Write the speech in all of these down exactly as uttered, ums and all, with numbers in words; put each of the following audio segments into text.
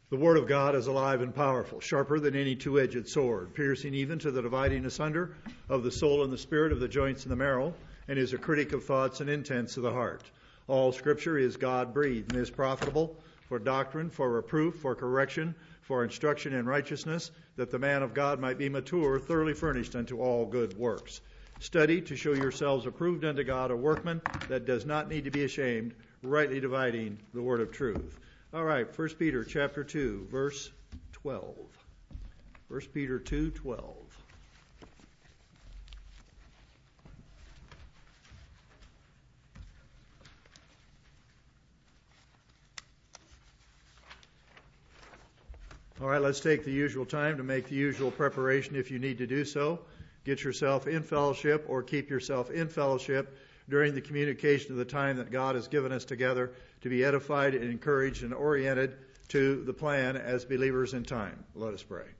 The Word of God is alive and powerful, sharper than any two-edged sword, piercing even to the dividing asunder of the soul and the spirit, of the joints and the marrow, and is a critic of thoughts and intents of the heart. All Scripture is God-breathed and is profitable for doctrine, for reproof, for correction, for instruction in righteousness, that the man of God might be mature, thoroughly furnished unto all good works. Study to show yourselves approved unto God, a workman that does not need to be ashamed, rightly dividing the word of truth. All right, First Peter chapter two, verse twelve. First Peter two, twelve. All right, let's take the usual time to make the usual preparation if you need to do so. Get yourself in fellowship or keep yourself in fellowship during the communication of the time that God has given us together to be edified and encouraged and oriented to the plan as believers in time. Let us pray.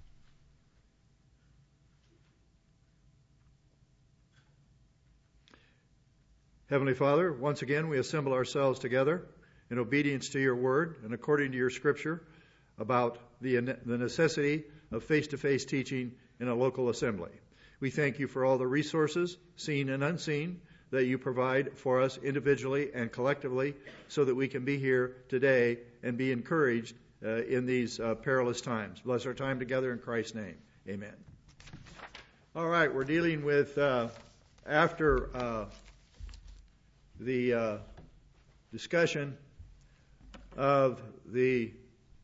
Heavenly Father, once again we assemble ourselves together in obedience to your word and according to your scripture about the, the necessity of face-to-face teaching in a local assembly. We thank you for all the resources, seen and unseen, that you provide for us individually and collectively so that we can be here today and be encouraged uh, in these uh, perilous times. Bless our time together in Christ's name. Amen. All right, we're dealing with, uh, after uh, the uh, discussion of the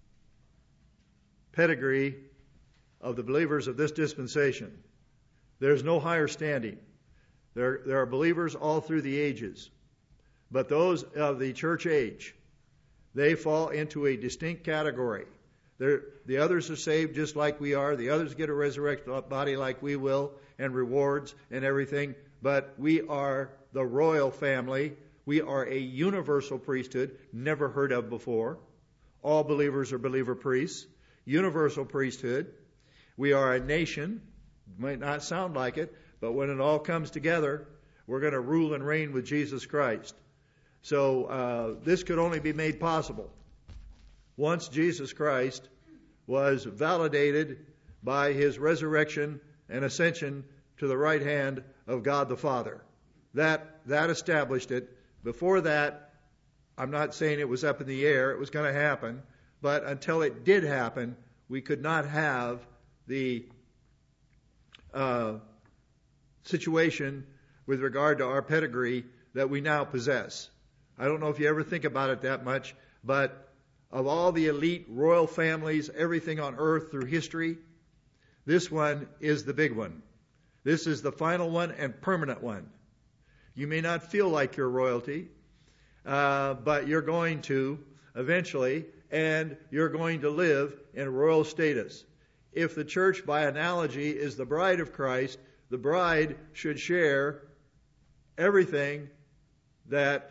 pedigree of the believers of this dispensation, there's no higher standing. There, there are believers all through the ages. But those of the church age, they fall into a distinct category. They're, the others are saved just like we are. The others get a resurrected body like we will, and rewards and everything. But we are the royal family. We are a universal priesthood, never heard of before. All believers are believer priests. Universal priesthood. We are a nation. Might not sound like it, but when it all comes together, we're going to rule and reign with Jesus Christ. So uh, this could only be made possible once Jesus Christ was validated by his resurrection and ascension to the right hand of God the Father. That that established it. Before that, I'm not saying it was up in the air, it was going to happen, but until it did happen, we could not have the uh, situation with regard to our pedigree that we now possess. I don't know if you ever think about it that much, but of all the elite royal families, everything on earth through history, this one is the big one. This is the final one and permanent one. You may not feel like you're royalty, uh, but you're going to eventually, and you're going to live in royal status. If the church, by analogy, is the bride of Christ, the bride should share everything that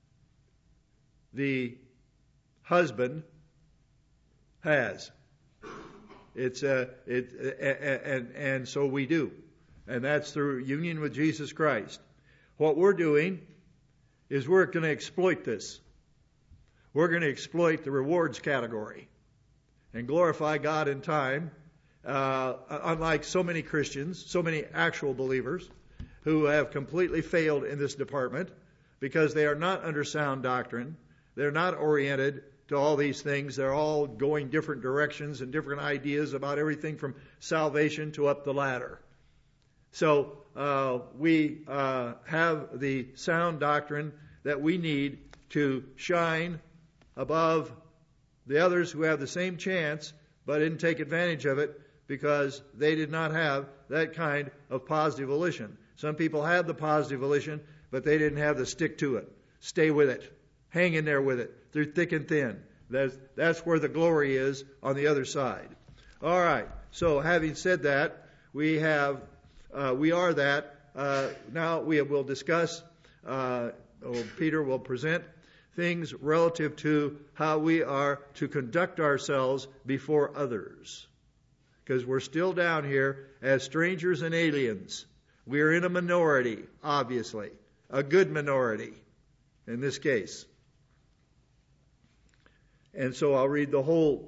the husband has. It's uh, it, and and so we do, and that's through union with Jesus Christ. What we're doing is we're going to exploit this. We're going to exploit the rewards category and glorify God in time. Uh, unlike so many Christians, so many actual believers who have completely failed in this department because they are not under sound doctrine. They're not oriented to all these things. They're all going different directions and different ideas about everything from salvation to up the ladder. So uh, we uh, have the sound doctrine that we need to shine above the others who have the same chance but didn't take advantage of it because they did not have that kind of positive volition. Some people had the positive volition, but they didn't have the stick to it. Stay with it. Hang in there with it through thick and thin. That's, that's where the glory is on the other side. All right. So having said that, we have, uh, we are that. Uh, now we will discuss, uh, oh, Peter will present things relative to how we are to conduct ourselves before others. Because we're still down here as strangers and aliens. We're in a minority, obviously. A good minority in this case. And so I'll read the whole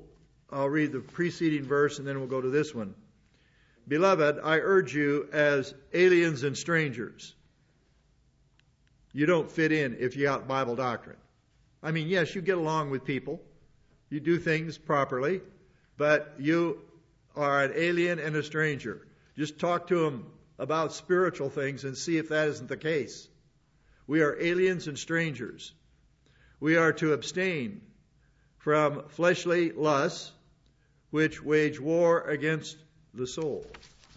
I'll read the preceding verse and then we'll go to this one. Beloved, I urge you as aliens and strangers. You don't fit in if you got Bible doctrine. I mean, yes, you get along with people. You do things properly, but you are an alien and a stranger. Just talk to them about spiritual things and see if that isn't the case. We are aliens and strangers. We are to abstain from fleshly lusts, which wage war against the soul.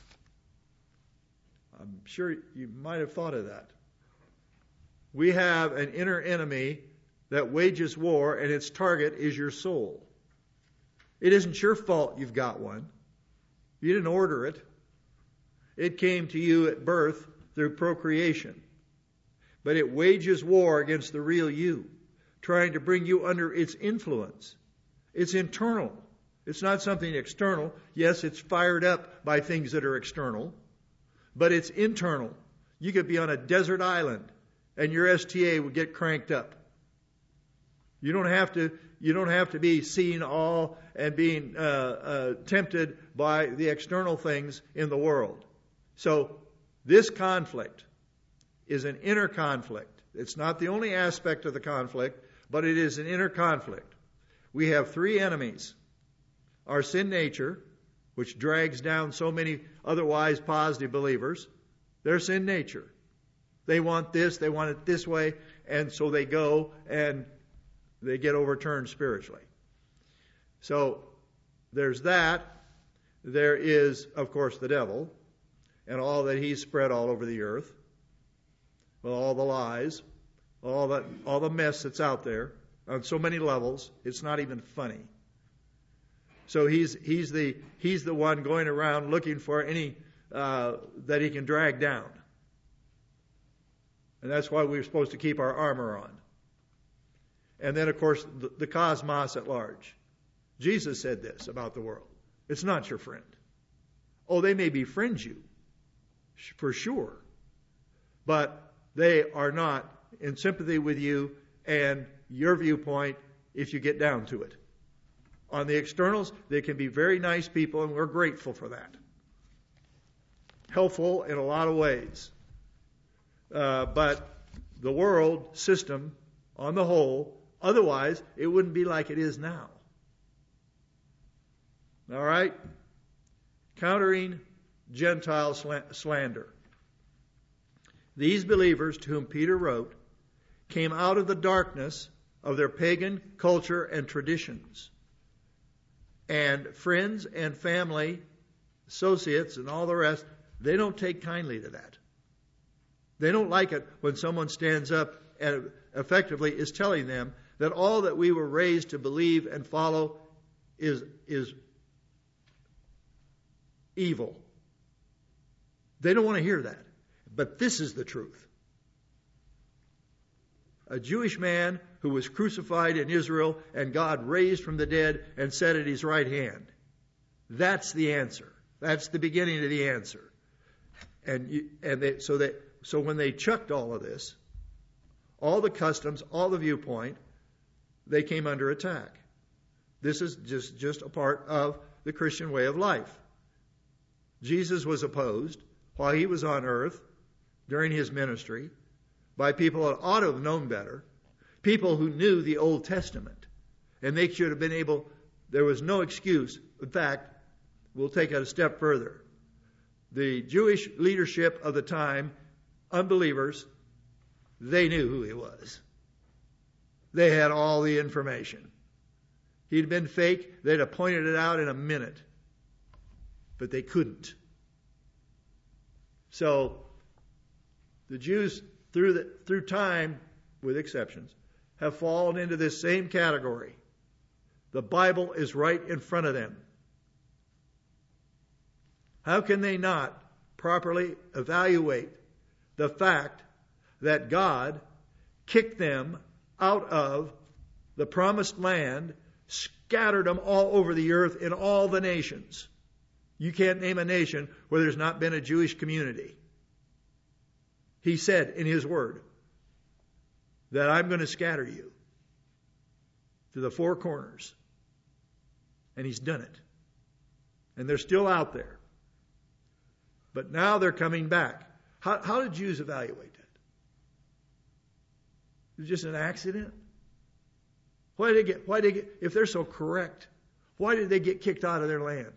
I'm sure you might have thought of that. We have an inner enemy that wages war, and its target is your soul. It isn't your fault you've got one. You didn't order it. It came to you at birth through procreation. But it wages war against the real you, trying to bring you under its influence. It's internal. It's not something external. Yes, it's fired up by things that are external, but it's internal. You could be on a desert island and your S T A would get cranked up. You don't have to, you don't have to be seeing all and being uh, uh, tempted by the external things in the world. So this conflict is an inner conflict. It's not the only aspect of the conflict, but it is an inner conflict. We have three enemies. Our sin nature, which drags down so many otherwise positive believers, their sin nature. They want this, they want it this way, and so they go and they get overturned spiritually. So there's that. There is, of course, the devil and all that he's spread all over the earth. Well, all the lies, all the, all the mess that's out there on so many levels, it's not even funny. So he's he's the he's the one going around looking for any uh, that he can drag down, and that's why we're supposed to keep our armor on. And then, of course, the, the cosmos at large. Jesus said this about the world: it's not your friend. Oh, they may befriend you, for sure, but they are not in sympathy with you and your viewpoint if you get down to it. On the externals, they can be very nice people, and we're grateful for that. Helpful in a lot of ways. Uh, but the world system, on the whole, otherwise, it wouldn't be like it is now. All right? Countering Gentile slander. These believers to whom Peter wrote came out of the darkness of their pagan culture and traditions. And friends and family, associates and all the rest, they don't take kindly to that. They don't like it when someone stands up and effectively is telling them that all that we were raised to believe and follow is, is evil. They don't want to hear that. But this is the truth. A Jewish man who was crucified in Israel and God raised from the dead and set at his right hand. That's the answer. That's the beginning of the answer. And you, and they, so that so when they chucked all of this, all the customs, all the viewpoint, they came under attack. This is just, just a part of the Christian way of life. Jesus was opposed while he was on earth during his ministry by people that ought to have known better, people who knew the Old Testament. And they should have been able, there was no excuse. In fact, we'll take it a step further. The Jewish leadership of the time, unbelievers, they knew who he was. They had all the information. He'd been fake, they'd have pointed it out in a minute. But they couldn't. So, the Jews, through the, through time, with exceptions, have fallen into this same category. The Bible is right in front of them. How can they not properly evaluate the fact that God kicked them out of the promised land, scattered them all over the earth in all the nations? You can't name a nation where there's not been a Jewish community. He said in his word that I'm going to scatter you to the four corners. And he's done it. And they're still out there. But now they're coming back. How, how did Jews evaluate that? It was just an accident? Why did they get, why did they get, if they're so correct, why did they get kicked out of their land?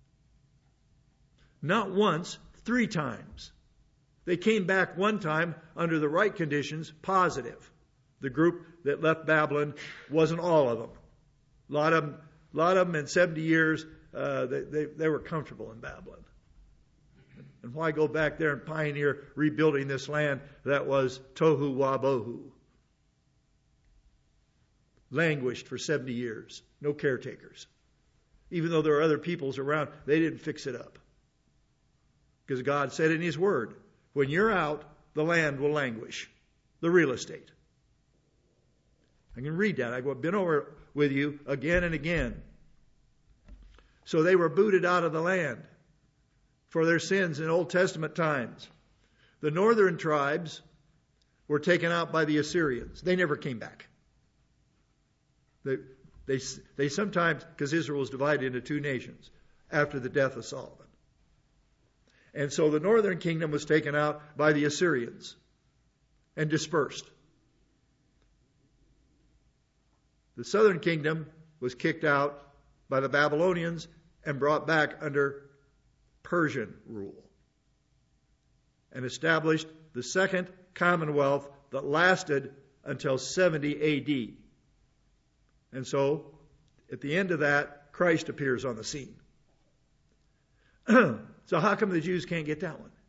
Not once, three times. They came back one time under the right conditions, positive. The group that left Babylon wasn't all of them. A lot of them, a lot of them in seventy years, uh, they, they, they were comfortable in Babylon. And why go back there and pioneer rebuilding this land that was tohu wabohu? Languished for seventy years. No caretakers. Even though there are other peoples around, they didn't fix it up. Because God said in His Word, when you're out, the land will languish. The real estate. I can read that. I've been over with you again and again. So they were booted out of the land for their sins in Old Testament times. The northern tribes were taken out by the Assyrians. They never came back. They, they, they sometimes, because Israel was divided into two nations after the death of Solomon. And so the northern kingdom was taken out by the Assyrians and dispersed. The southern kingdom was kicked out by the Babylonians and brought back under Persian rule and established the second commonwealth that lasted until seventy A D. And so, at the end of that, Christ appears on the scene. So how come the Jews can't get that one?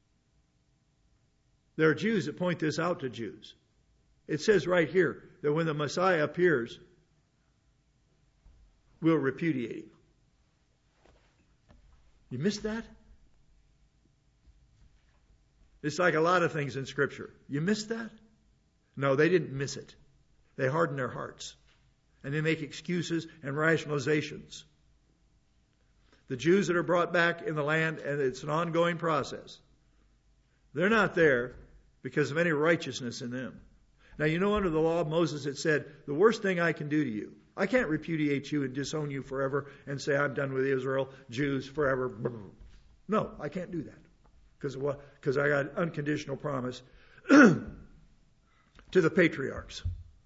There are Jews that point this out to Jews. It says right here that when the Messiah appears, we'll repudiate him. You missed that? It's like a lot of things in Scripture. You missed that? No, they didn't miss it. They harden their hearts. And they make excuses and rationalizations. The Jews that are brought back in the land, and it's an ongoing process, they're not there because of any righteousness in them. Now, you know, under the law of Moses, it said, the worst thing I can do to you, I can't repudiate you and disown you forever and say I'm done with Israel, Jews forever. No, I can't do that because of what? Because I got unconditional promise to the patriarchs.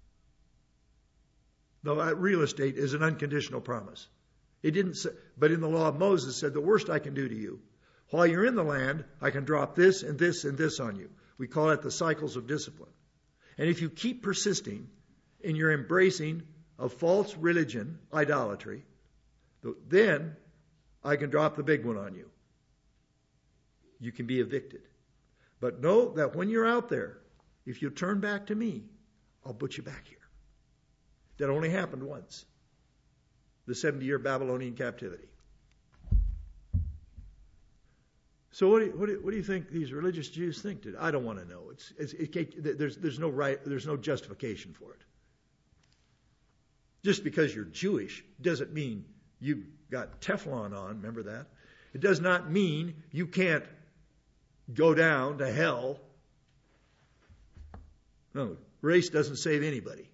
No, real estate is an unconditional promise. It didn't say, but in the law of Moses said, the worst I can do to you, while you're in the land, I can drop this and this and this on you. We call it the cycles of discipline. And if you keep persisting in your embracing of false religion, idolatry, then I can drop the big one on you. You can be evicted. But know that when you're out there, if you turn back to me, I'll put you back here. That only happened once. The seventy-year Babylonian captivity. So what do, you, what, do you, what do you think these religious Jews think? Did I don't want to know. It's, it's it, there's there's no right there's no justification for it. Just because you're Jewish doesn't mean you got Teflon on. Remember that. It does not mean you can't go down to hell. No, race doesn't save anybody.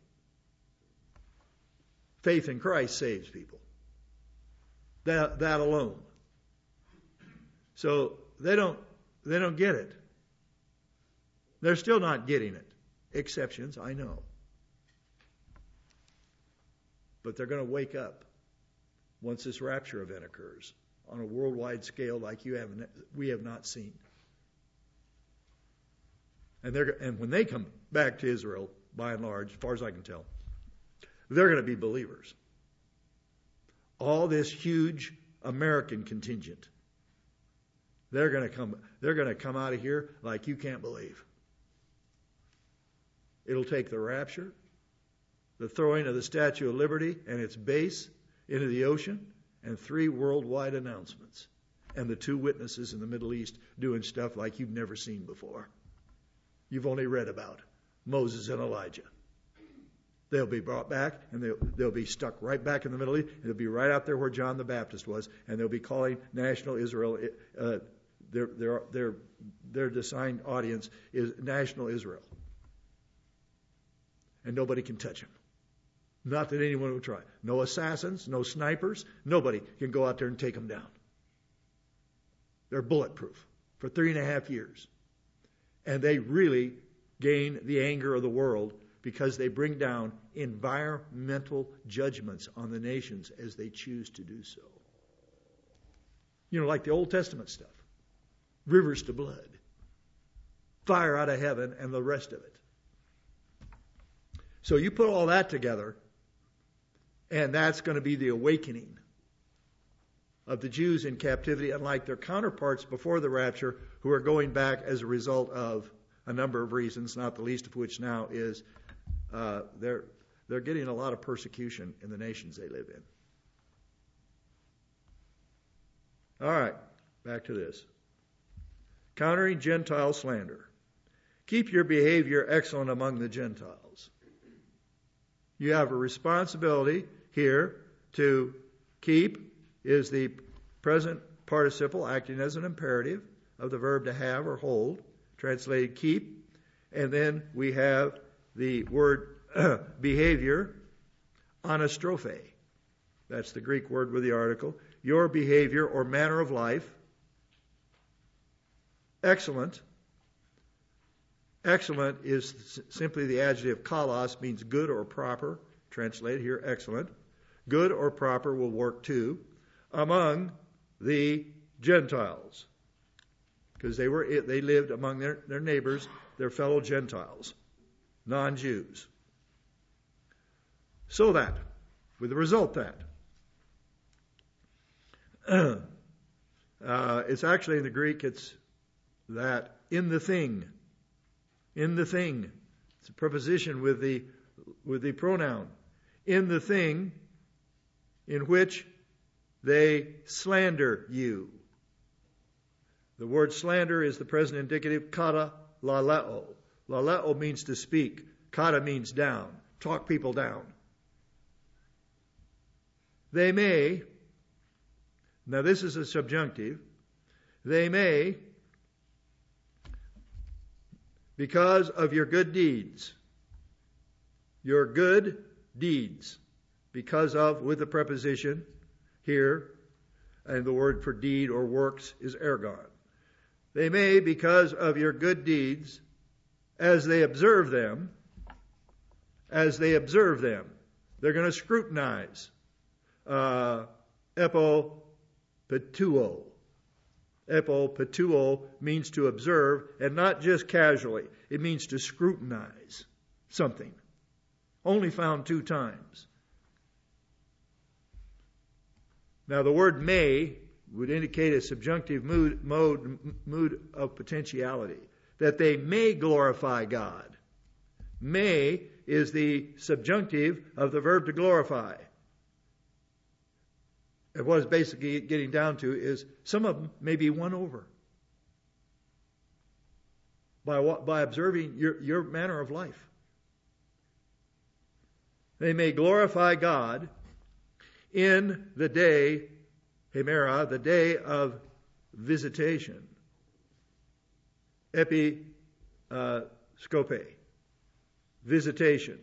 Faith in Christ saves people. That that alone. So they don't they don't get it. They're still not getting it. Exceptions, I know. But they're going to wake up once this rapture event occurs on a worldwide scale like you haven't we have not seen. And they're and when they come back to Israel, by and large, as far as I can tell, they're going to be believers. All this huge American contingent, they're going to come. They're going to come out of here like you can't believe. It'll take the rapture, the throwing of the Statue of Liberty and its base into the ocean, and three worldwide announcements, and the two witnesses in the Middle East doing stuff like you've never seen before. You've only read about Moses and Elijah. They'll be brought back, and they'll, they'll be stuck right back in the Middle East. It'll be right out there where John the Baptist was, and they'll be calling national Israel. Uh, their their their their assigned audience is national Israel, and nobody can touch them. Not that anyone would try. No assassins, no snipers. Nobody can go out there and take them down. They're bulletproof for three and a half years. And they really gain the anger of the world because they bring down environmental judgments on the nations as they choose to do so. You know, like the Old Testament stuff. Rivers to blood. Fire out of heaven and the rest of it. So you put all that together, and that's going to be the awakening of the Jews in captivity, unlike their counterparts before the rapture, who are going back as a result of a number of reasons, not the least of which now is uh, they're they're getting a lot of persecution in the nations they live in. All right, back to this. Countering Gentile slander. Keep your behavior excellent among the Gentiles. You have a responsibility here to keep is the present participle acting as an imperative of the verb to have or hold, translated keep. And then we have the word behavior, anastrophe. That's the Greek word with the article. Your behavior or manner of life. Excellent. Excellent is simply the adjective kalos, means good or proper. Translated here, excellent. Good or proper will work too. Among the Gentiles. Because they were they lived among their, their neighbors, their fellow Gentiles, non-Jews. So that, with the result that, uh, it's actually in the Greek, it's that in the thing. In the thing. It's a preposition with the with the pronoun. In the thing in which they slander you. The word slander is the present indicative kata laleo. Laleo means to speak. Kata means down. Talk people down. They may, now this is a subjunctive, they may, because of your good deeds, your good deeds, because of, with the preposition here, and the word for deed or works is ergon. They may, because of your good deeds, as they observe them, as they observe them, they're going to scrutinize. Uh, epopetuo. Epopetuo means to observe, and not just casually. It means to scrutinize something. Only found two times. Now the word may would indicate a subjunctive mood, mode, mood of potentiality. That they may glorify God. May is the subjunctive of the verb to glorify. And what it's basically getting down to is some of them may be won over by what, by observing your, your manner of life. They may glorify God in the day, hemera, the day of visitation. Epi uh, scope. Visitation.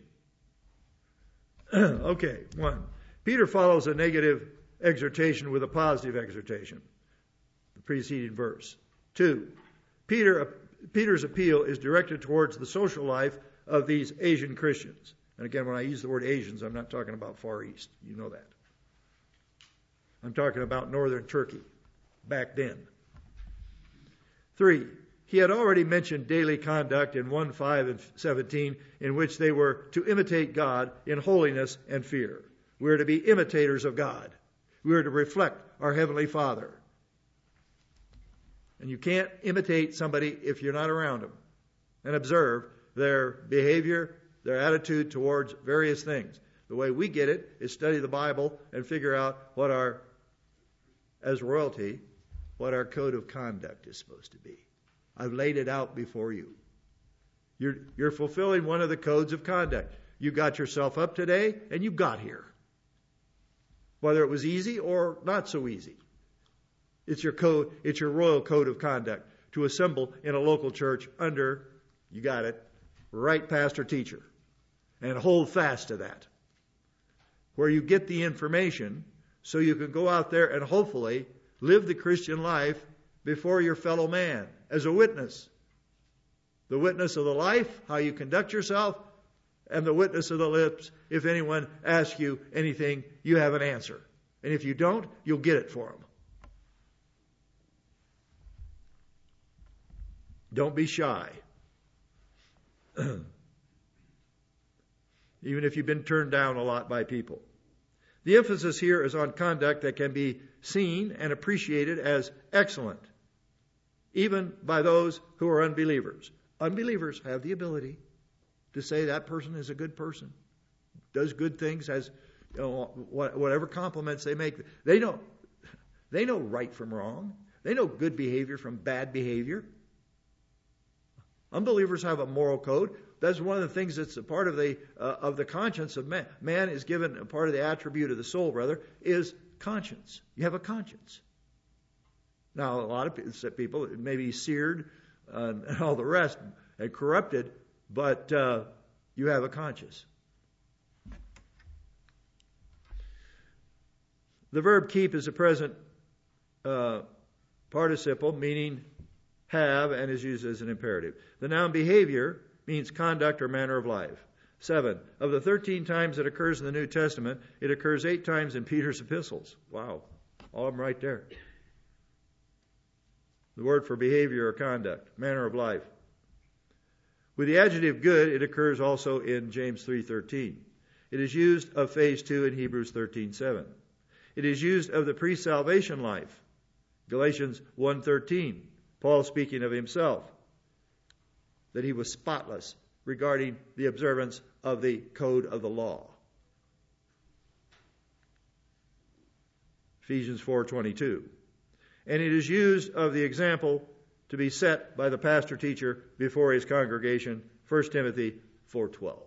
Okay, one. Peter follows a negative exhortation with a positive exhortation. The preceding verse. Two. Peter, Peter's appeal is directed towards the social life of these Asian Christians. And again, when I use the word Asians, I'm not talking about Far East. You know that. I'm talking about northern Turkey back then. Three. He had already mentioned daily conduct in one, five, and seventeen, in which they were to imitate God in holiness and fear. We are to be imitators of God. We are to reflect our Heavenly Father. And you can't imitate somebody if you're not around them and observe their behavior, their attitude towards various things. The way we get it is study the Bible and figure out what our, as royalty, what our code of conduct is supposed to be. I've laid it out before you. You're, you're fulfilling one of the codes of conduct. You got yourself up today and you got here. Whether it was easy or not so easy. It's your code, it's your royal code of conduct to assemble in a local church under, you got it, right pastor teacher. And hold fast to that. where you get the information so you can go out there and hopefully live the Christian life before your fellow man as a witness. The witness of the life, how you conduct yourself, and the witness of the lips, if anyone asks you anything, you have an answer. And if you don't, you'll get it for them. Don't be shy. Even if you've been turned down a lot by people. The emphasis here is on conduct that can be seen and appreciated as excellent, even by those who are unbelievers. Unbelievers have the ability to say that person is a good person, does good things, has, you know, whatever compliments they make. They know, they know right from wrong. They know good behavior from bad behavior. Unbelievers have a moral code. That's one of the things that's a part of the uh, of the conscience of man. Man is given a part of the attribute of the soul, rather, is conscience. You have a conscience. Now, a lot of people may be seared uh, and all the rest and corrupted, but uh, you have a conscience. The verb keep is a present uh, participle, meaning have, and is used as an imperative. The noun behavior means conduct or manner of life. Seven. Of the thirteen times it occurs in the New Testament, it occurs eight times in Peter's epistles. Wow. All of them right there. The word for behavior or conduct, manner of life. With the adjective good, it occurs also in James three thirteen. It is used of phase two in Hebrews thirteen seven. It is used of the pre-salvation life. Galatians one thirteen. Paul speaking of himself, that he was spotless regarding the observance of the code of the law. Ephesians four twenty-two. And it is used of the example to be set by the pastor teacher before his congregation. First Timothy four twelve.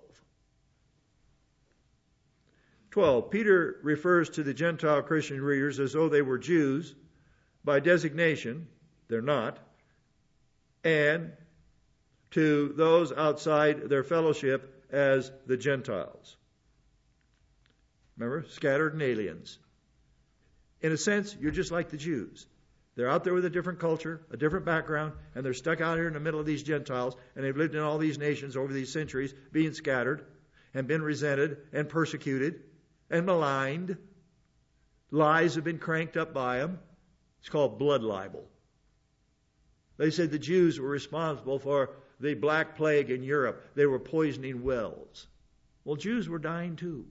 twelve. Peter refers to the Gentile Christian readers as though they were Jews by designation. They're not. And to those outside their fellowship as the Gentiles. Remember, scattered and aliens. In a sense, you're just like the Jews. They're out there with a different culture, a different background, and they're stuck out here in the middle of these Gentiles, and they've lived in all these nations over these centuries, being scattered and been resented and persecuted and maligned. Lies have been cranked up by them. It's called blood libel. They said the Jews were responsible for the Black Plague in Europe. They were poisoning wells. Well, Jews were dying too.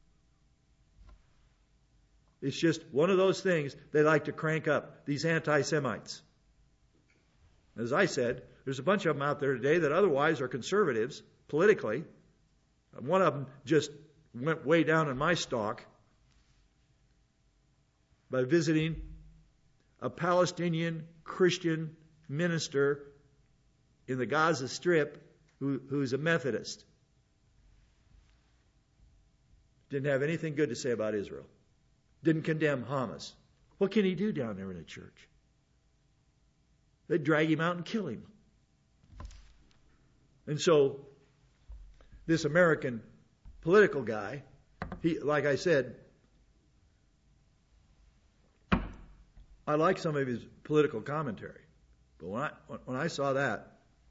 It's just one of those things they like to crank up, these anti-Semites. As I said, there's a bunch of them out there today that otherwise are conservatives politically. One of them just went way down in my stock by visiting a Palestinian Christian minister in the Gaza Strip who, who's a Methodist. Didn't have anything good to say about Israel. Didn't condemn Hamas. What can he do down there in a church? They'd drag him out and kill him. And so, this American political guy, he, like I said, I like some of his political commentary. But when I, when I saw that,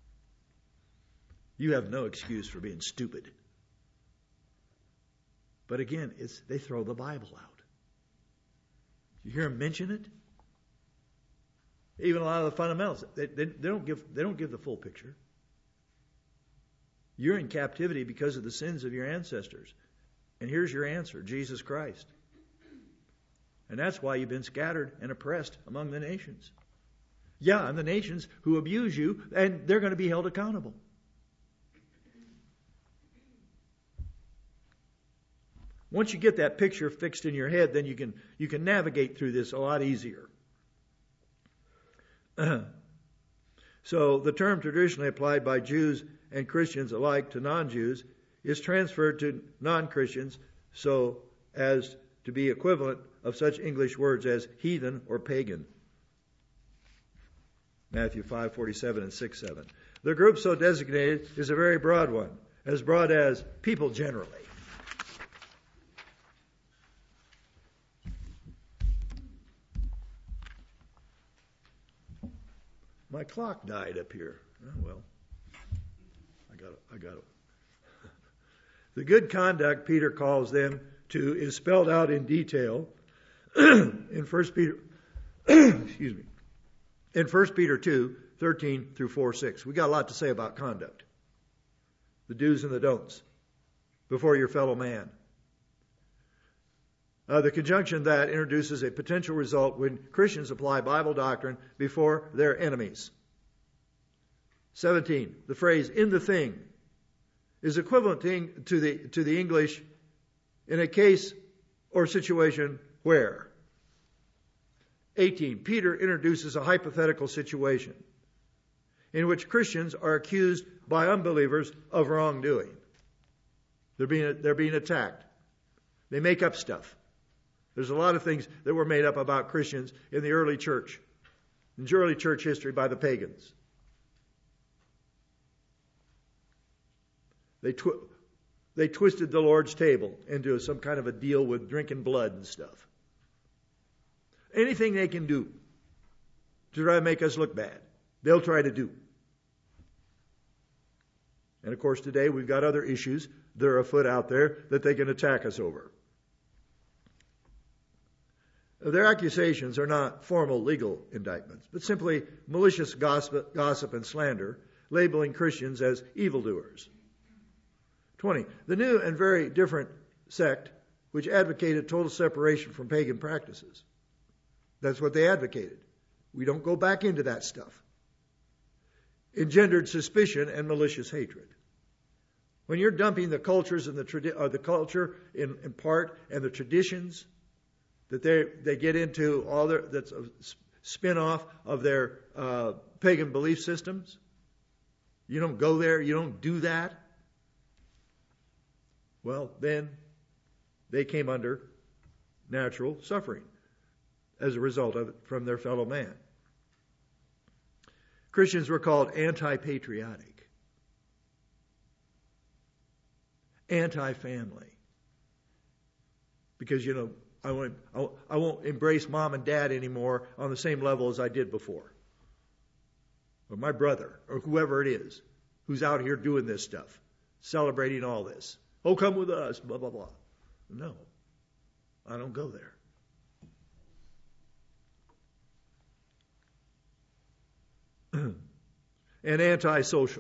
you have no excuse for being stupid. But again, it's they throw the Bible out. You hear them mention it? Even a lot of the fundamentals, they, they, they don't give they don't give the full picture. You're in captivity because of the sins of your ancestors. And here's your answer, Jesus Christ. And that's why you've been scattered and oppressed among the nations. Yeah, and the nations who abuse you, and they're going to be held accountable. Once you get that picture fixed in your head, then you can you can navigate through this a lot easier. So the term traditionally applied by Jews and Christians alike to non-Jews is transferred to non-Christians so as to be equivalent of such English words as heathen or pagan. Matthew five forty-seven and six seven. The group so designated is a very broad one, as broad as people generally. My clock died up here. Oh, well, I got it. I got it. The good conduct Peter calls them to is spelled out in detail in First Peter. excuse me. In First Peter two thirteen through four six. We got a lot to say about conduct, the do's and the don'ts before your fellow man. Uh, the conjunction that introduces a potential result when Christians apply Bible doctrine before their enemies. seventeen. The phrase "in the thing" is equivalent to the to the English "in a case or situation where." eighteen. Peter introduces a hypothetical situation in which Christians are accused by unbelievers of wrongdoing. They're being they're being attacked. They make up stuff. There's a lot of things that were made up about Christians in the early church, in early church history by the pagans. They twi- they twisted the Lord's table into some kind of a deal with drinking blood and stuff. Anything they can do to try to make us look bad, they'll try to do. And of course, today we've got other issues that are afoot out there that they can attack us over. Their accusations are not formal legal indictments, but simply malicious gossip, gossip and slander, labeling Christians as evildoers. twenty. The new and very different sect, which advocated total separation from pagan practices. That's what they advocated. We don't go back into that stuff. Engendered suspicion and malicious hatred. When you're dumping the cultures and the, tradi- or the culture in, in part and the traditions that they they get into, all their that's a spin-off of their uh, pagan belief systems. You don't go there. You don't do that. Well, then they came under natural suffering as a result of it from their fellow man. Christians were called anti-patriotic, anti-family, because, you know, I won't, I won't embrace mom and dad anymore on the same level as I did before. Or my brother, or whoever it is, who's out here doing this stuff, celebrating all this. Oh, come with us, blah, blah, blah. No, I don't go there. And antisocial.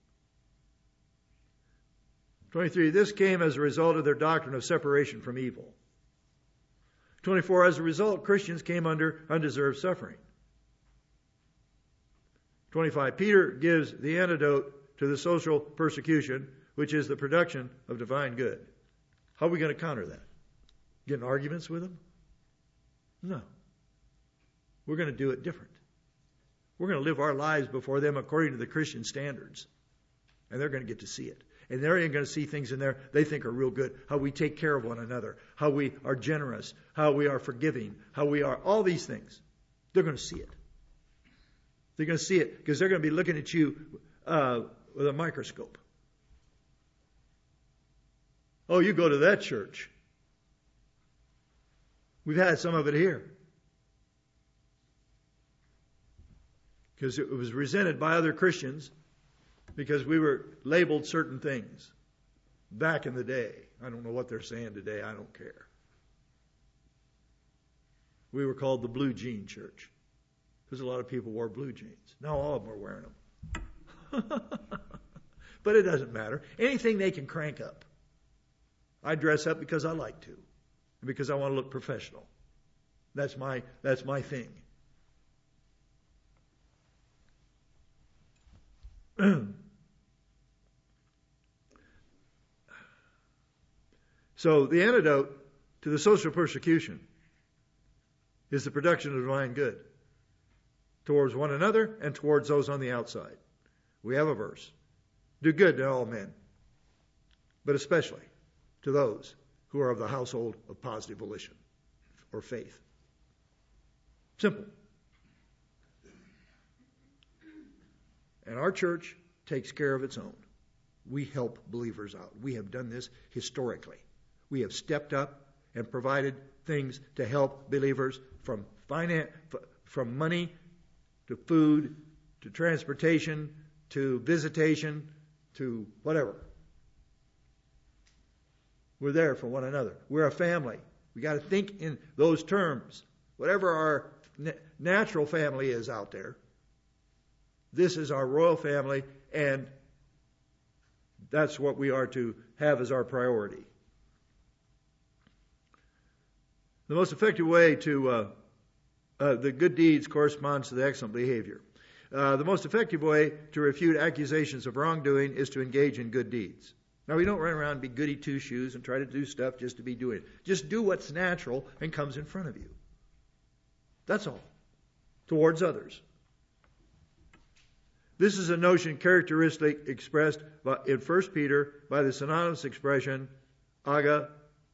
twenty-three. This came as a result of their doctrine of separation from evil. twenty-four. As a result, Christians came under undeserved suffering. twenty-five. Peter gives the antidote to the social persecution, which is the production of divine good. How are we going to counter that? Get in arguments with them? No. We're going to do it different. We're going to live our lives before them according to the Christian standards. And they're going to get to see it. And they're going to see things in there they think are real good. How we take care of one another. How we are generous. How we are forgiving. How we are, all these things. They're going to see it. They're going to see it because they're going to be looking at you uh, with a microscope. Oh, you go to that church. We've had some of it here. Because it was resented by other Christians because we were labeled certain things back in the day. I don't know what they're saying today. I don't care. We were called the blue jean church because a lot of people wore blue jeans. Now all of them are wearing them. But it doesn't matter. Anything they can crank up. I dress up because I like to, and because I want to look professional. That's my that's my thing. So the antidote to the social persecution is the production of divine good towards one another and towards those on the outside. We have a verse. Do good to all men, but especially to those who are of the household of positive volition or faith. Simple. And our church takes care of its own. We help believers out. We have done this historically. We have stepped up and provided things to help believers from finance, from money to food, to transportation, to visitation, to whatever. We're there for one another. We're a family. We got to think in those terms. Whatever our na- natural family is out there, this is our royal family, and that's what we are to have as our priority. The most effective way to, uh, uh, the good deeds corresponds to the excellent behavior. Uh, the most effective way to refute accusations of wrongdoing is to engage in good deeds. Now, we don't run around and be goody two-shoes and try to do stuff just to be doing it. Just do what's natural and comes in front of you. That's all. Towards others. This is a notion characteristically expressed by, in First Peter by the synonymous expression agathophoeo.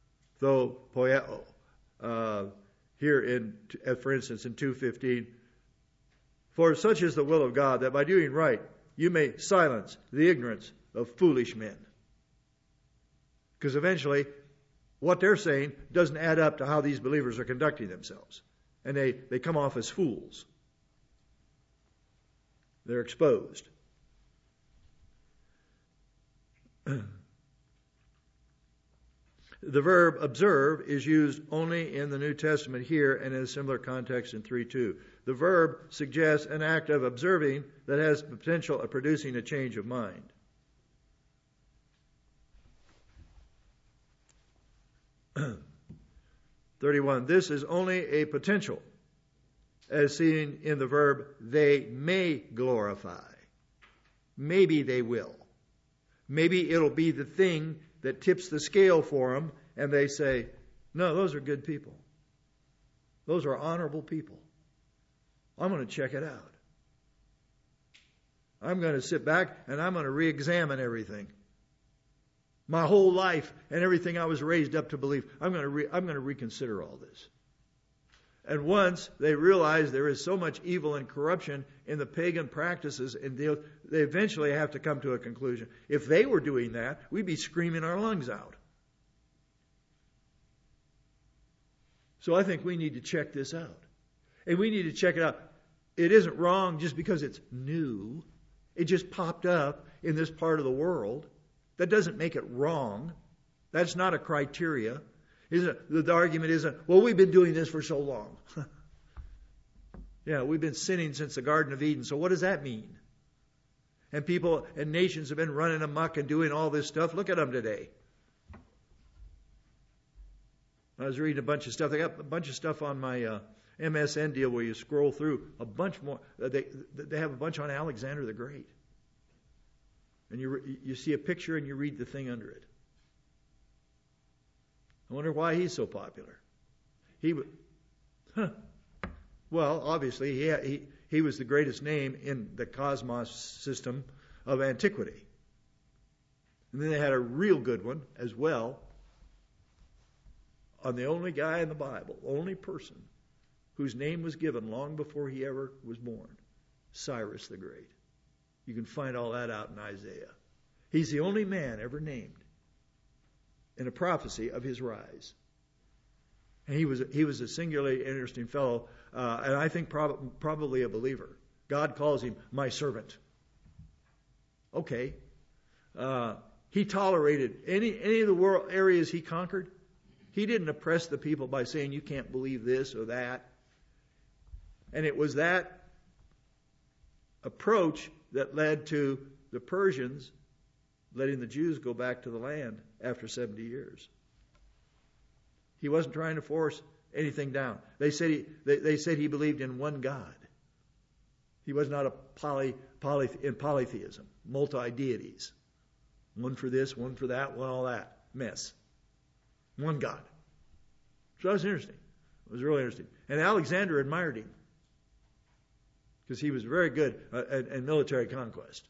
Uh, here in, for instance, in two fifteen, for such is the will of God, that by doing right you may silence the ignorance of foolish men. Because eventually, what they're saying doesn't add up to how these believers are conducting themselves. And they, they come off as fools. They're exposed. The verb observe is used only in the New Testament here and in a similar context in three two. The verb suggests an act of observing that has the potential of producing a change of mind. thirty-one. This is only a potential, as seen in the verb they may glorify. Maybe they will. Maybe it'll be the thing that tips the scale for them, and they say, no, those are good people. Those are honorable people. I'm going to check it out. I'm going to sit back and I'm going to re-examine everything. My whole life and everything I was raised up to believe. I'm going to re- I'm going to reconsider all this. And once they realize there is so much evil and corruption in the pagan practices, and they, they eventually have to come to a conclusion. If they were doing that, we'd be screaming our lungs out. So I think we need to check this out. And we need to check it out. It isn't wrong just because it's new. It just popped up in this part of the world. That doesn't make it wrong. That's not a criteria. Isn't, the argument isn't, well, we've been doing this for so long. Yeah, we've been sinning since the Garden of Eden. So what does that mean? And people and nations have been running amok and doing all this stuff. Look at them today. I was reading a bunch of stuff. They got a bunch of stuff on my uh, M S N deal where you scroll through a bunch more. Uh, they they have a bunch on Alexander the Great. And you you see a picture and you read the thing under it. I wonder why he's so popular. He, huh. Well, obviously he, he he was the greatest name in the cosmos system of antiquity. And then they had a real good one as well on the only guy in the Bible, only person whose name was given long before he ever was born, Cyrus the Great. You can find all that out in Isaiah. He's the only man ever named in a prophecy of his rise. And he was he was a singularly interesting fellow, uh, and I think prob- probably a believer. God calls him my servant. Okay. Uh, he tolerated any any of the world areas he conquered. He didn't oppress the people by saying you can't believe this or that. And it was that approach that led to the Persians letting the Jews go back to the land after seventy years. He wasn't trying to force anything down. They said he, they, they said he believed in one God. He was not a poly, poly in polytheism, multi-deities. One for this, one for that, one all that. Mess. One God. So that was interesting. It was really interesting. And Alexander admired him because he was very good uh, at, at military conquest.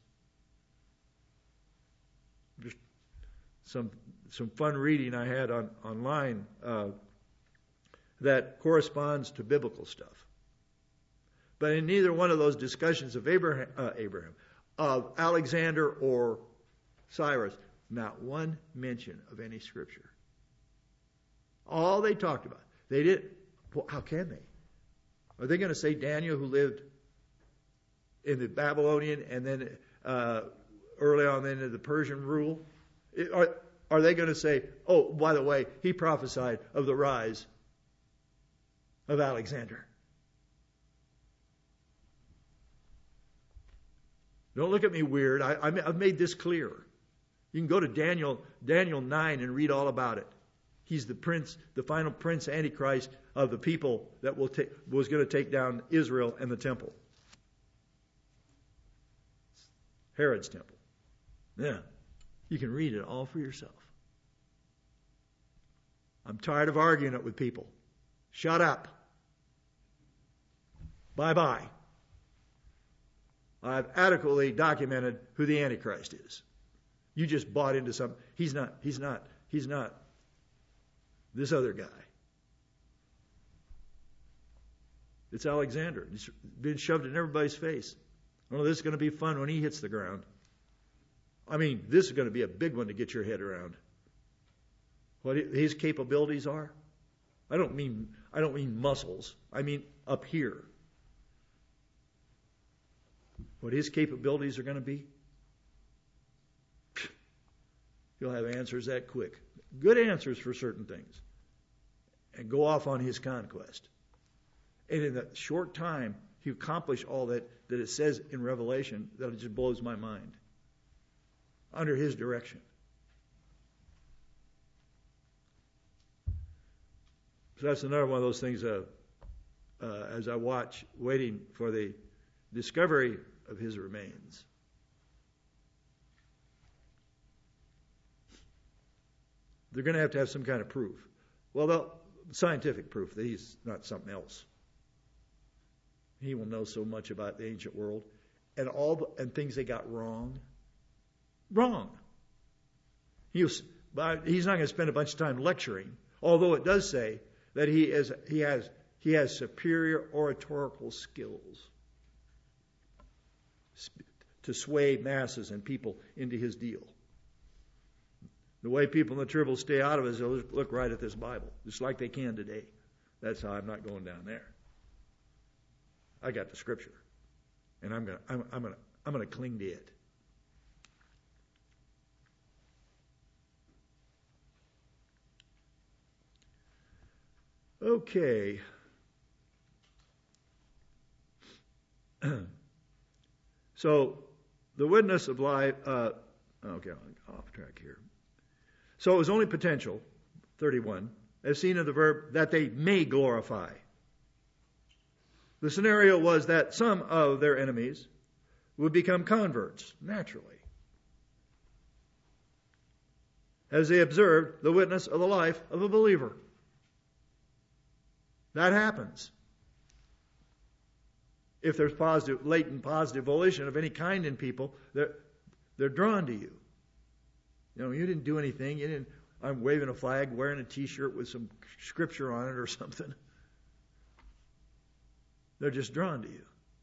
Just some some fun reading I had on online uh, that corresponds to biblical stuff. But in neither one of those discussions of Abraham, uh, Abraham, of Alexander or Cyrus, not one mention of any scripture. All they talked about, they did. Well, how can they? Are they going to say Daniel, who lived in the Babylonian and then uh, early on into the Persian rule? Are, are they going to say, oh, by the way, he prophesied of the rise of Alexander? Don't look at me weird. I, I've made this clear. You can go to Daniel, Daniel nine and read all about it. He's the prince, the final prince, Antichrist of the people that will ta- was going to take down Israel and the temple. Herod's temple. Yeah. You can read it all for yourself. I'm tired of arguing it with people. Shut up. Bye-bye. I've adequately documented who the Antichrist is. You just bought into some. He's not, he's not, he's not this other guy. It's Alexander. He's been shoved in everybody's face. Oh, this is going to be fun when he hits the ground. I mean, this is going to be a big one to get your head around. What his capabilities are? I don't mean I don't mean muscles. I mean up here. What his capabilities are going to be? You'll have answers that quick. Good answers for certain things. And go off on his conquest. And in a short time, he accomplished all that, that it says in Revelation that it just blows my mind. Under his direction. So that's another one of those things uh, uh, as I watch, waiting for the discovery of his remains. They're going to have to have some kind of proof. Well, scientific proof that he's not something else. He will know so much about the ancient world and all the, and things they got wrong. Wrong. He was, but he's not going to spend a bunch of time lecturing, although it does say that he is he has he has superior oratorical skills to sway masses and people into his deal. The way people in the tribble stay out of it is they'll look right at this Bible, just like they can today. That's how I'm not going down there. I got the Scripture, and I'm gonna I'm, I'm gonna I'm gonna cling to it. Okay. So, the witness of life, uh, okay, I'm off track here. So it was only potential, thirty-one, as seen in the verb, that they may glorify. The scenario was that some of their enemies would become converts, naturally, as they observed the witness of the life of a believer. That happens. If there's positive, latent positive volition of any kind in people, they're, they're drawn to you. You know, you didn't do anything. You didn't. I'm waving a flag, wearing a T-shirt with some scripture on it or something. They're just drawn to you.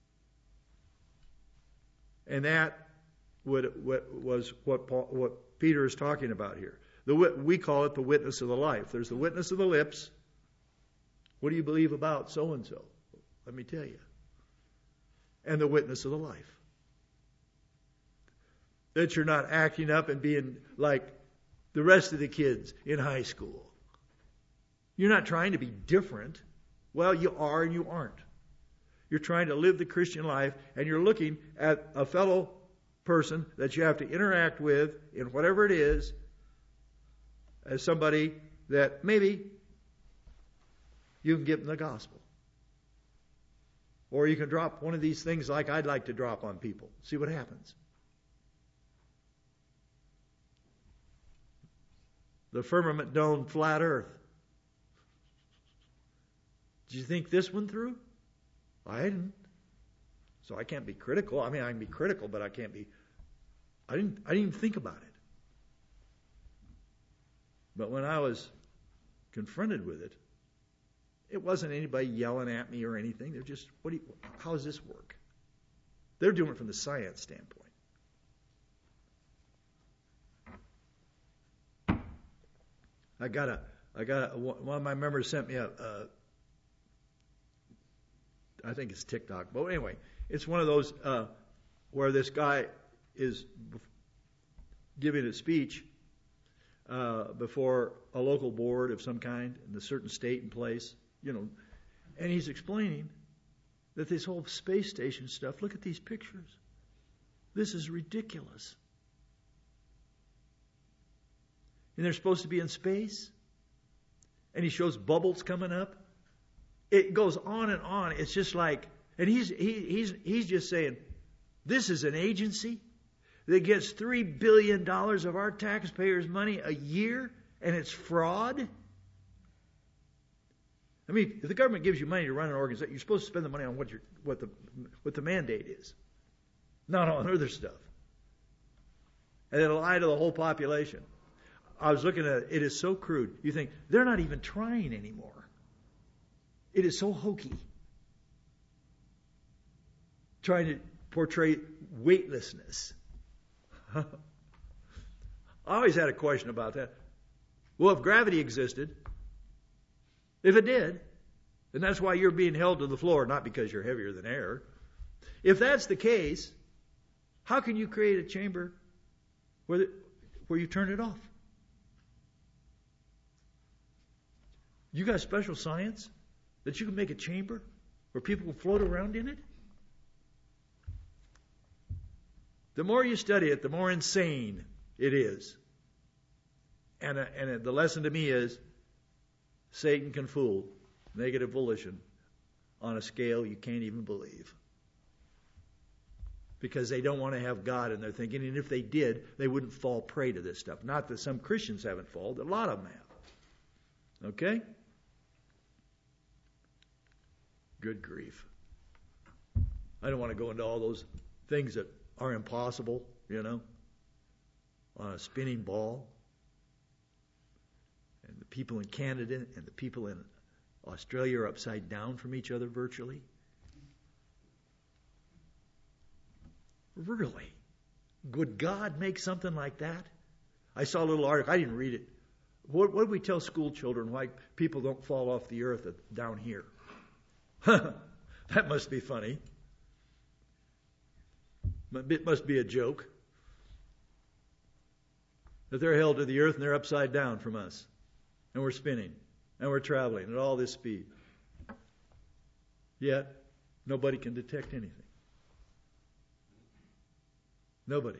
And that would, what, was what, Paul, what Peter is talking about here. The, we call it the witness of the life. There's the witness of the lips. What do you believe about so-and-so? Let me tell you. And the witness of the life. That you're not acting up and being like the rest of the kids in high school. You're not trying to be different. Well, you are and you aren't. You're trying to live the Christian life, and you're looking at a fellow person that you have to interact with in whatever it is as somebody that maybe you can give them the gospel. Or you can drop one of these things like I'd like to drop on people. See what happens. The firmament dome flat earth. Did you think this one through? I didn't. So I can't be critical. I mean, I can be critical, but I can't be. I didn't. I didn't even think about it. But when I was confronted with it, it wasn't anybody yelling at me or anything. They're just, what do you, how does this work? They're doing it from the science standpoint. I got a, I got a, one of my members sent me a, a I think it's TikTok, but anyway, It's one of those uh, where this guy is giving a speech uh, before a local board of some kind in a certain state and place, you know, and he's explaining that this whole space station stuff, look at these pictures. This is ridiculous. And they're supposed to be in space. And he shows bubbles coming up. It goes on and on. It's just like, and he's he, he's he's just saying, this is an agency that gets three billion dollars of our taxpayers' money a year, and it's fraud. I mean, if the government gives you money to run an organization, you're supposed to spend the money on what your what the what the mandate is, not on other stuff. And then lie to the whole population. I was looking at it, it is so crude. You think, they're not even trying anymore. It is so hokey. Trying to portray weightlessness. I always had a question about that. Well, if gravity existed, if it did, then that's why you're being held to the floor, not because you're heavier than air. If that's the case, how can you create a chamber where, the, where you turn it off? You got special science that you can make a chamber where people will float around in it? The more you study it, the more insane it is. And, uh, and uh, the lesson to me is, Satan can fool negative volition on a scale you can't even believe. Because they don't want to have God in their thinking, and if they did, they wouldn't fall prey to this stuff. Not that some Christians haven't fallen, a lot of them have. Okay? Good grief. I don't want to go into all those things that are impossible, you know, on a spinning ball. And the people in Canada and the people in Australia are upside down from each other virtually. Really? Would God make something like that? I saw a little article. I didn't read it. What, what do we tell school children why people don't fall off the earth down here? That must be funny. It must be a joke. That they're held to the earth and they're upside down from us. And we're spinning. And we're traveling at all this speed. Yet, nobody can detect anything. Nobody.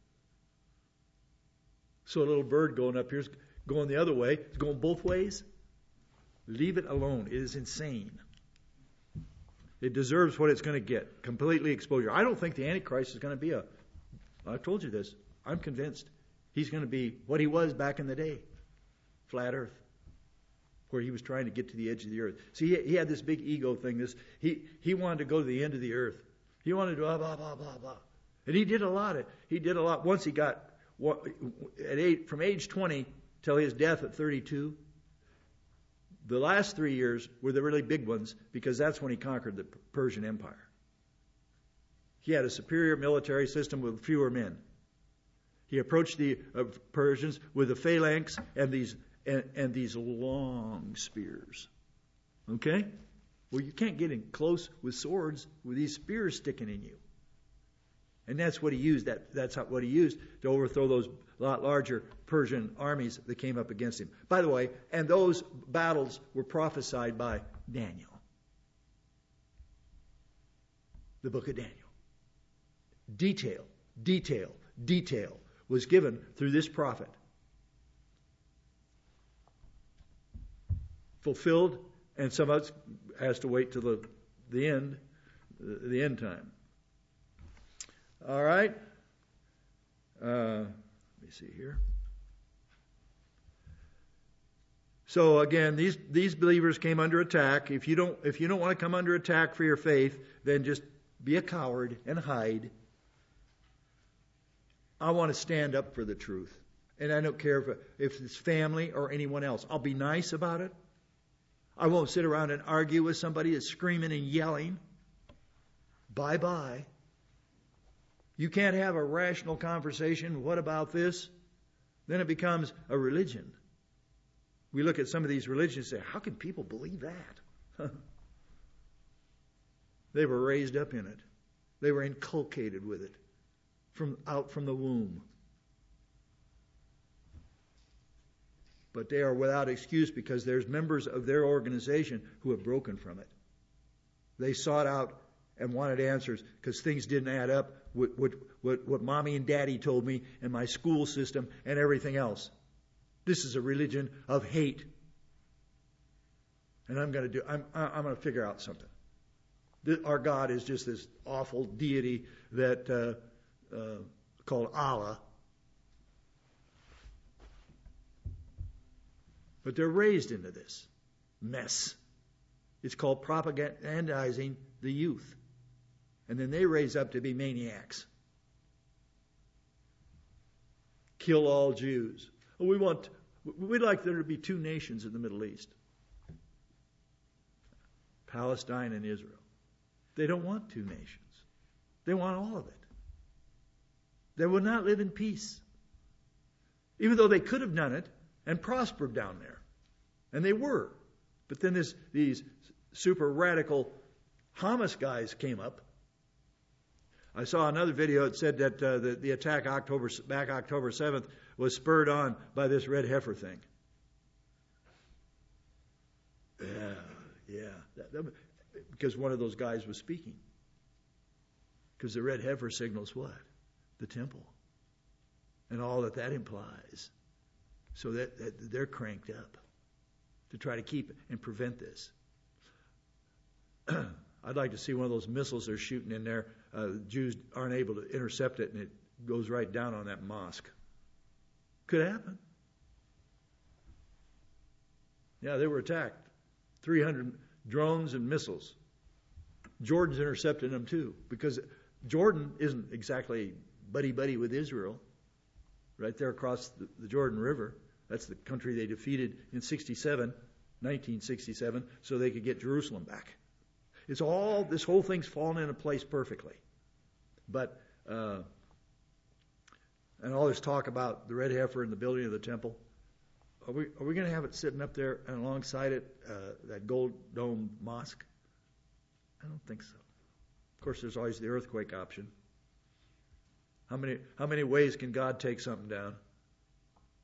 So a little bird going up here is going the other way. It's going both ways. Leave it alone. It is insane. It deserves what it's going to get. Completely exposure. I don't think the Antichrist is going to be a... I've told you this. I'm convinced. He's going to be what he was back in the day. Flat earth. Where he was trying to get to the edge of the earth. See, he, he had this big ego thing. This he, he wanted to go to the end of the earth. He wanted to blah, blah, blah, blah, blah. And he did a lot. Of, he did a lot. Once he got... at age, from age twenty till his death at thirty-two... the last three years were the really big ones because that's when he conquered the Persian Empire. He had a superior military system with fewer men. He approached the uh, Persians with a phalanx and these and, and these long spears. Okay? Well, you can't get in close with swords with these spears sticking in you. And that's what he used. That that's what he used to overthrow those lot larger Persian armies that came up against him. By the way, and those battles were prophesied by Daniel. The book of Daniel. Detail, detail, detail was given through this prophet. Fulfilled, and some of it has to wait till the, the end, the, the end time. All right. Uh, let me see here. So again, these these believers came under attack. If you don't if you don't want to come under attack for your faith, then just be a coward and hide. I want to stand up for the truth, and I don't care if if it's family or anyone else. I'll be nice about it. I won't sit around and argue with somebody that's screaming and yelling. Bye bye. You can't have a rational conversation. What about this? Then it becomes a religion. We look at some of these religions and say, how can people believe that? They were raised up in it. They were inculcated with it from out from the womb. But they are without excuse because there's members of their organization who have broken from it. They sought out and wanted answers because things didn't add up with what, what, what mommy and daddy told me and my school system and everything else. This is a religion of hate. And I'm going to do, I'm, I'm going to figure out something. Our God is just this awful deity that uh, uh, called Allah. But they're raised into this mess. It's called propagandizing the youth. And then they raise up to be maniacs. Kill all Jews. Oh, we want, we'd like there to be two nations in the Middle East. Palestine and Israel. They don't want two nations. They want all of it. They will not live in peace. Even though they could have done it and prospered down there. And they were. But then this, these super radical Hamas guys came up. I saw another video that said that uh, the, the attack October, back October seventh was spurred on by this red heifer thing. Yeah, yeah. That, that, because one of those guys was speaking. Because the red heifer signals what? The temple. And all that that implies. So that, that they're cranked up to try to keep and prevent this. I'd like to see one of those missiles they're shooting in there. Uh, the Jews aren't able to intercept it, and it goes right down on that mosque. Could happen. Yeah, they were attacked. three hundred drones and missiles. Jordan's intercepting them too, because Jordan isn't exactly buddy-buddy with Israel. Right there across the, the Jordan River. That's the country they defeated in sixty-seven, nineteen sixty-seven, so they could get Jerusalem back. It's all, this whole thing's fallen into place perfectly. But, uh, and all this talk about the red heifer and the building of the temple, are we are we going to have it sitting up there and alongside it, uh, that gold dome mosque? I don't think so. Of course, there's always the earthquake option. How many how many ways can God take something down?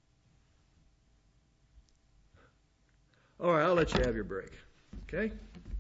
All right, I'll let you have your break. Okay?